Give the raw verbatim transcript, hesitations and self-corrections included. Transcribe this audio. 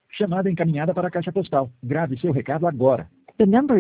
Chamada encaminhada para a caixa postal. Grave seu recado agora. The number